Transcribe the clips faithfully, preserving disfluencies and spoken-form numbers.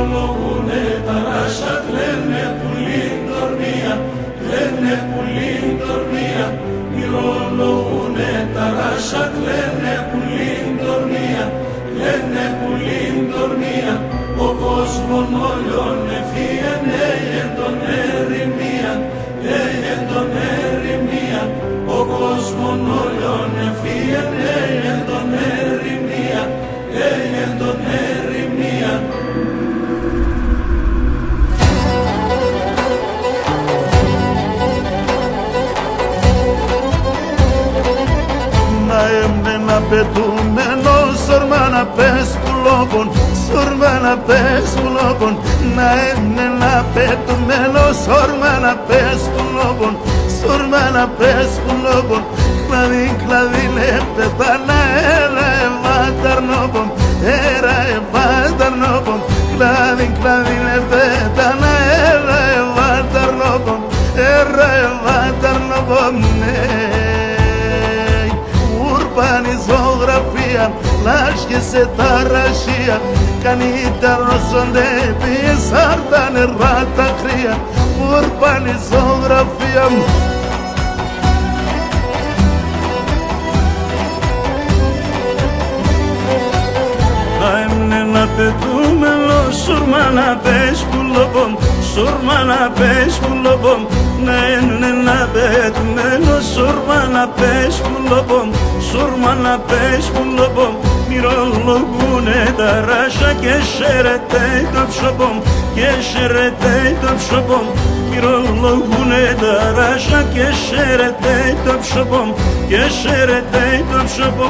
μυρολογούνε τα ράσα, κλαίνε πουλήν τορμία, κλαίνε πουλήν τορμία, μυρολογούνε τα ράσα, κλαίνε πουλήν τορμία, κλαίνε πουλήν τορμία, ο κόσμον όλων εφύεν έγεν τον ερημία, έγεν τον ερημία, ο κόσμον όλων εφύεν έγεν τον ερημία, έγεν τον ερημία. Να έμνε να πετούμε ενώ σορμά να πες που λόγων, σορμά να πες που λόγων, να έμνε να πετούμε ενώ σορμά να πες που λόγων, σορμά να πες που λόγων, κλαδί κλαδί λέπτε να έλα ευάτα νόπον, έλα ευάτα νόπον, κλαδί κλαδί λέπτε να έλα ευάτα νόπον, έλα ευάτα νόπον, Πανιζογραφία, λάσχεσαι τα ρασία, κάνει τα ρωσόντε πίσω τα νερά τα κρύα, ουρπανιζογραφία. Να έμνε να πετούμε λο, σουρμά να πες που λοπομ, σουρμά να πες που λοπομ, να έμνε να πετούμε λο, σουρμά να πες που λοπομ, σουρμά να πες που λοπομ, μυρολογούνε τα ράσα και σέρετε το ψωπομ, και σέρετε το ψωπομ, μυρολογούνε τα ράσα και σέρετε το ψωπομ, και σέρετε το ψωπομ.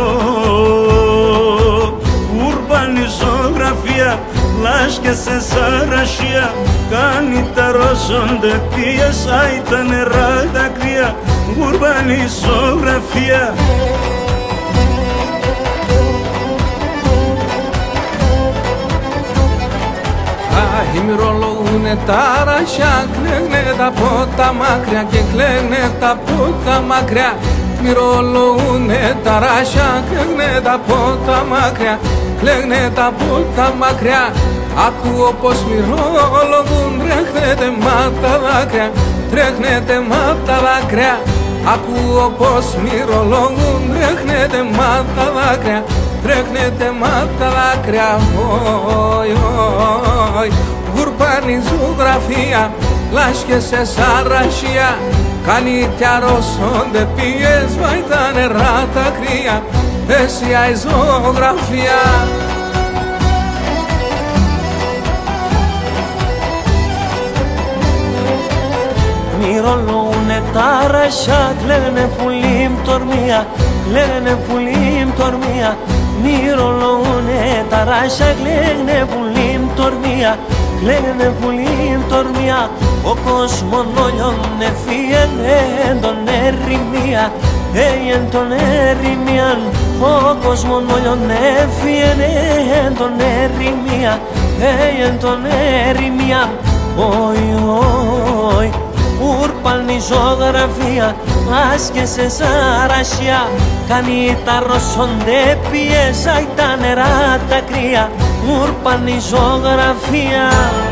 Ουρμπανιζογραφία, λάσκεσαι σαν ρασία, κάνει τα ρώσοντε πίεσα ή τα νερά τα κρύα, ουρμπανιζογραφία. Αχ, μυρολογούνε τα ράσια, κλαίνε τα πότα μακριά και κλαίνε τα πότα μακριά. Μυρολογούνε τα ράσια, κλαίνε τα πότα μακριά, κλαίνε τα πότα μακριά. Ακούω πως μυρολογούν, τρέχνετε μ' τα δάκρυα, τρέχνετε μ' τα δάκρυα. Ακούω πως μυρολογούν, τρέχνετε μ' τα δάκρυα, τρέχνετε μ' τα δάκρυα. Όι, όι, ουρπανιζογραφία, λάσκεσαι σαν ρασία, κάνει κι αρρώσονται πίες, βάει τα νερά τα κρύα, αίσια η ζωγραφία. Μυρολογούνε τα ράσια, κλαίνε πουλήμ τορμία, κλαίνε πουλήμ τορμία, μυρολογούνε τα ράσια, κλαίνε πουλήμ τορμία, κλαίνε πουλήμ τορμία, ο κόσμον όλων εφύεν τον ερημία, έγεν τον ερημίαν, ο κόσμον όλων εφύεν τον ερημία, έγεν τον ερημίαν. Όι, όι, ουρπανιζογραφία, άσκεσαι σαν ρασία, κάνει τα ρωσόντε πιέσα ή τα νερά τα κρύα, ουρπανιζογραφία.